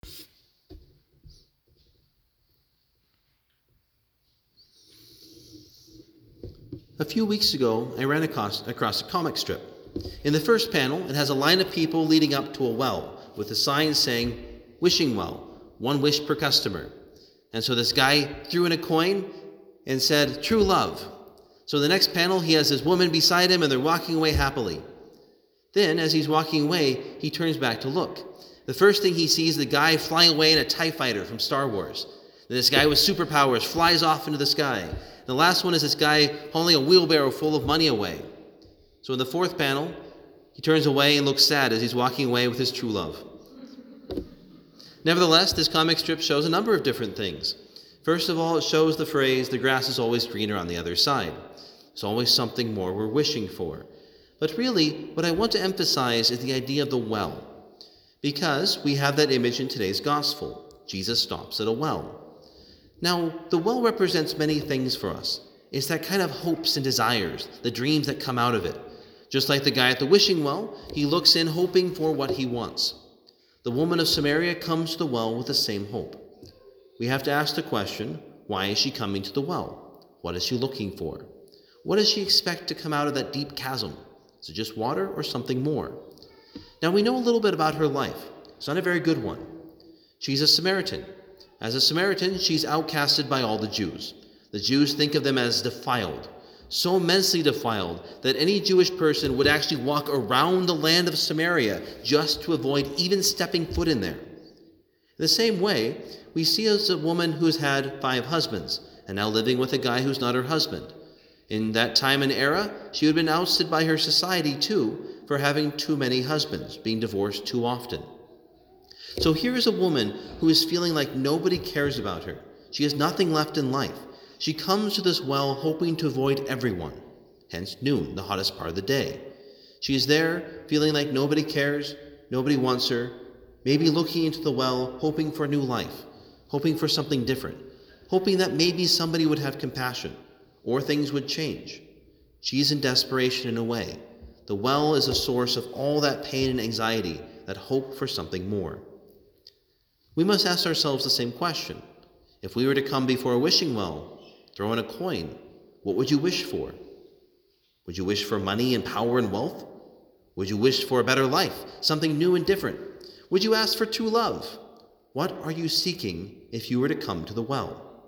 A few weeks ago, I ran across a comic strip. In the first panel, it has a line of people leading up to a well with a sign saying, "Wishing well, 1 wish per customer." And so this guy threw in a coin and said, "True love." So the next panel, he has this woman beside him and they're walking away happily. Then, as he's walking away, he turns back to look. The first thing he sees, the guy flying away in a TIE fighter from Star Wars. And this guy with superpowers flies off into the sky. The last one is this guy hauling a wheelbarrow full of money away. So in the fourth panel, he turns away and looks sad as he's walking away with his true love. Nevertheless, this comic strip shows a number of different things. First of all, it shows the phrase, "The grass is always greener on the other side." There's always something more we're wishing for. But really, what I want to emphasize is the idea of the well. Because we have that image in today's gospel. Jesus stops at a well. Now, the well represents many things for us. It's that kind of hopes and desires, the dreams that come out of it. Just like the guy at the wishing well, he looks in hoping for what he wants. The woman of Samaria comes to the well with the same hope. We have to ask the question, why is she coming to the well? What is she looking for? What does she expect to come out of that deep chasm? Is it just water or something more? Now, we know a little bit about her life. It's not a very good one. She's a Samaritan. As a Samaritan, she's outcasted by all the Jews. The Jews think of them as defiled, so immensely defiled that any Jewish person would actually walk around the land of Samaria just to avoid even stepping foot in there. In the same way, we see as a woman who's had 5 husbands and now living with a guy who's not her husband. In that time and era, she would have been ousted by her society too for having too many husbands, being divorced too often. So here is a woman who is feeling like nobody cares about her. She has nothing left in life. She comes to this well hoping to avoid everyone, hence noon, the hottest part of the day. She is there feeling like nobody cares, nobody wants her, maybe looking into the well, hoping for a new life, hoping for something different, hoping that maybe somebody would have compassion, or things would change. She is in desperation in a way. The well is a source of all that pain and anxiety, that hope for something more. We must ask ourselves the same question. If we were to come before a wishing well, throw in a coin, what would you wish for? Would you wish for money and power and wealth? Would you wish for a better life, something new and different? Would you ask for true love? What are you seeking if you were to come to the well?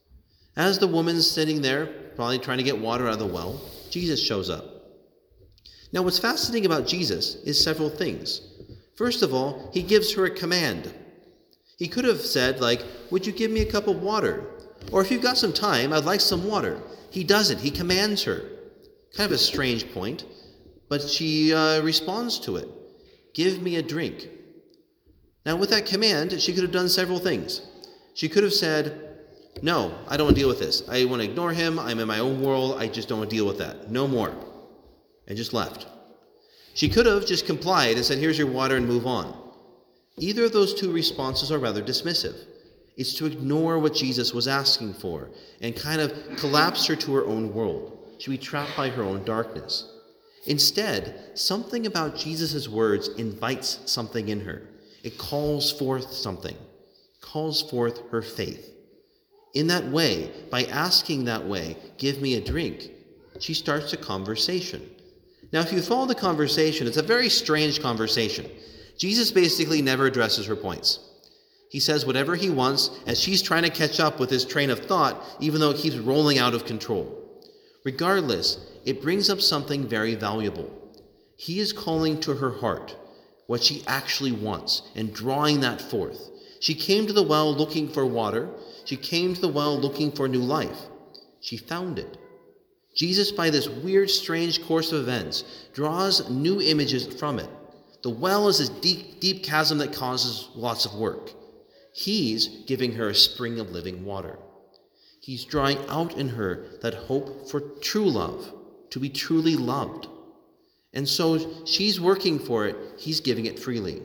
As the woman's sitting there, probably trying to get water out of the well, Jesus shows up. Now, what's fascinating about Jesus is several things. First of all, he gives her a command. He could have said, would you give me a cup of water? Or if you've got some time, I'd like some water. He doesn't. He commands her. Kind of a strange point, but she responds to it. Give me a drink. Now, with that command, she could have done several things. She could have said, no, I don't want to deal with this. I want to ignore him. I'm in my own world. I just don't want to deal with that. No more. And just left. She could have just complied and said, here's your water and move on. Either of those two responses are rather dismissive. It's to ignore what Jesus was asking for and kind of collapse her to her own world. She'd be trapped by her own darkness. Instead, something about Jesus' words invites something in her. It calls forth something. It calls forth her faith. In that way, by asking that way, give me a drink, she starts a conversation. Now, if you follow the conversation, it's a very strange conversation. Jesus basically never addresses her points. He says whatever he wants as she's trying to catch up with his train of thought, even though it keeps rolling out of control. Regardless, it brings up something very valuable. He is calling to her heart what she actually wants and drawing that forth. She came to the well looking for water. She came to the well looking for new life. She found it. Jesus, by this weird, strange course of events, draws new images from it. The well is this deep, deep chasm that causes lots of work. He's giving her a spring of living water. He's drawing out in her that hope for true love, to be truly loved. And so she's working for it. He's giving it freely.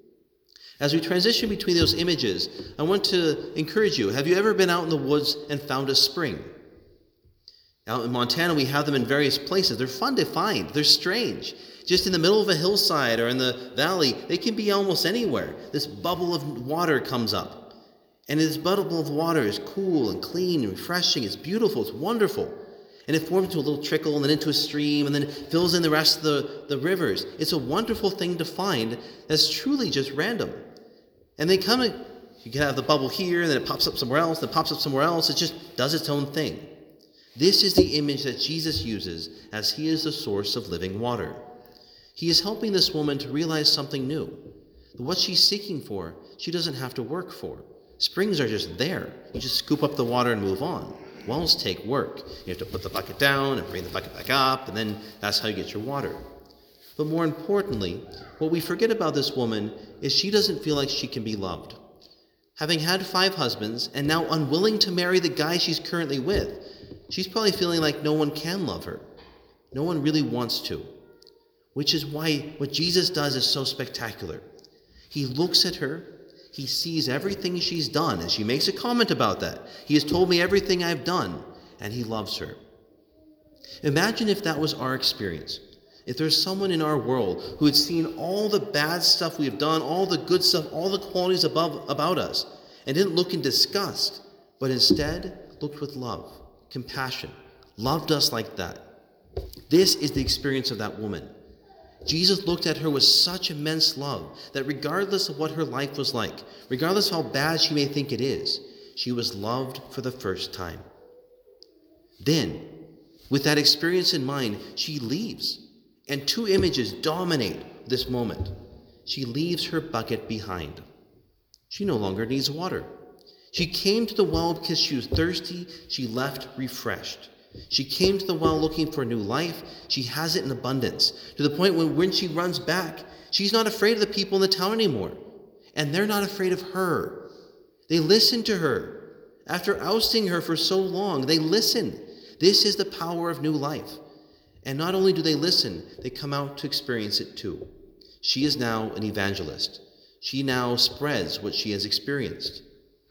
As we transition between those images, I want to encourage you. Have you ever been out in the woods and found a spring? Out in Montana, we have them in various places. They're fun to find. They're strange. Just in the middle of a hillside or in the valley, they can be almost anywhere. This bubble of water comes up. And this bubble of water is cool and clean and refreshing. It's beautiful. It's wonderful. And it forms into a little trickle and then into a stream and then fills in the rest of the rivers. It's a wonderful thing to find that's truly just random. And they come and you can have the bubble here and then it pops up somewhere else, then it pops up somewhere else. It just does its own thing. This is the image that Jesus uses as he is the source of living water. He is helping this woman to realize something new. What she's seeking for, she doesn't have to work for. Springs are just there. You just scoop up the water and move on. Wells take work. You have to put the bucket down and bring the bucket back up, and then that's how you get your water. But more importantly, what we forget about this woman is she doesn't feel like she can be loved. Having had 5 husbands and now unwilling to marry the guy she's currently with, she's probably feeling like no one can love her. No one really wants to. Which is why what Jesus does is so spectacular. He looks at her, he sees everything she's done, and she makes a comment about that. He has told me everything I've done, and he loves her. Imagine if that was our experience. If there's someone in our world who had seen all the bad stuff we've done, all the good stuff, all the qualities about us, and didn't look in disgust, but instead looked with love, compassion, loved us like that. This is the experience of that woman. Jesus looked at her with such immense love that regardless of what her life was like, regardless of how bad she may think it is, she was loved for the first time. Then, with that experience in mind, she leaves, and 2 images dominate this moment. She leaves her bucket behind. She no longer needs water. She came to the well because she was thirsty. She left refreshed. She came to the well looking for a new life. She has it in abundance, to the point when she runs back, she's not afraid of the people in the town anymore. And they're not afraid of her. They listen to her. After ousting her for so long, they listen. This is the power of new life. And not only do they listen, they come out to experience it too. She is now an evangelist. She now spreads what she has experienced.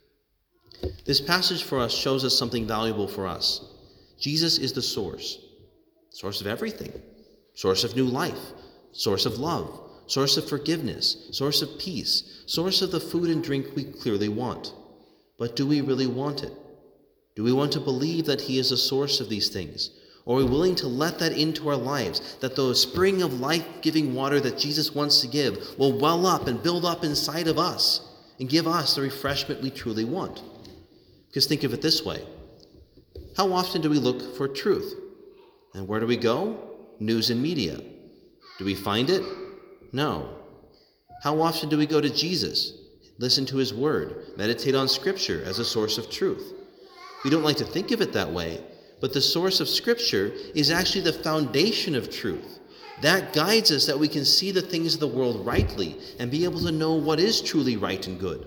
This passage for us shows us something valuable for us. Jesus is the source of everything, source of new life, source of love, source of forgiveness, source of peace, source of the food and drink we clearly want. But do we really want it? Do we want to believe that he is the source of these things? Or are we willing to let that into our lives, that the spring of life-giving water that Jesus wants to give will well up and build up inside of us and give us the refreshment we truly want? Because think of it this way. How often do we look for truth? And where do we go? News and media. Do we find it? No. How often do we go to Jesus, listen to his word, meditate on Scripture as a source of truth? We don't like to think of it that way, but the source of Scripture is actually the foundation of truth. That guides us that we can see the things of the world rightly and be able to know what is truly right and good.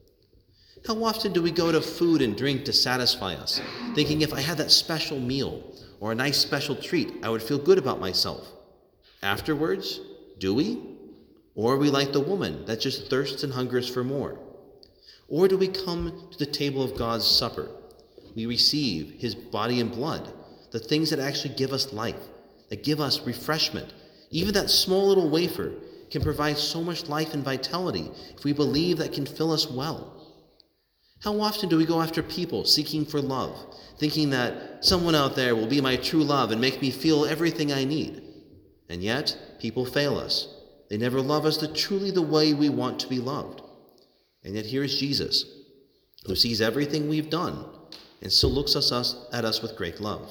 How often do we go to food and drink to satisfy us, thinking if I had that special meal or a nice special treat, I would feel good about myself? Afterwards, do we? Or are we like the woman that just thirsts and hungers for more? Or do we come to the table of God's supper? We receive his body and blood, the things that actually give us life, that give us refreshment. Even that small little wafer can provide so much life and vitality if we believe that can fill us well. How often do we go after people seeking for love, thinking that someone out there will be my true love and make me feel everything I need? And yet, people fail us. They never love us truly the way we want to be loved. And yet here is Jesus, who sees everything we've done and still looks at us with great love.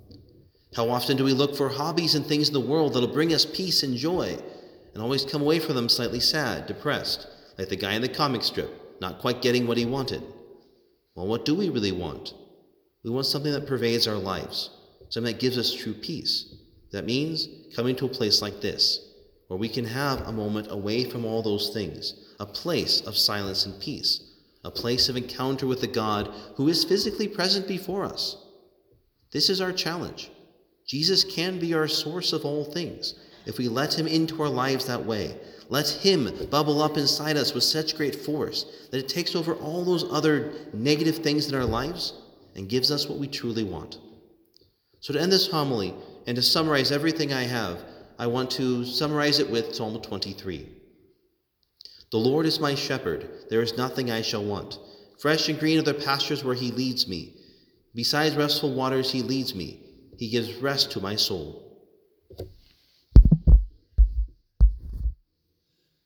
How often do we look for hobbies and things in the world that'll bring us peace and joy and always come away from them slightly sad, depressed, like the guy in the comic strip, not quite getting what he wanted? Well, what do we really want? We want something that pervades our lives, something that gives us true peace. That means coming to a place like this, where we can have a moment away from all those things, a place of silence and peace, a place of encounter with the God who is physically present before us. This is our challenge. Jesus can be our source of all things if we let him into our lives that way. Let him bubble up inside us with such great force that it takes over all those other negative things in our lives and gives us what we truly want. So to end this homily and to summarize everything I have, I want to summarize it with Psalm 23. The Lord is my shepherd, there is nothing I shall want. Fresh and green are the pastures where he leads me. Beside restful waters he leads me. He gives rest to my soul.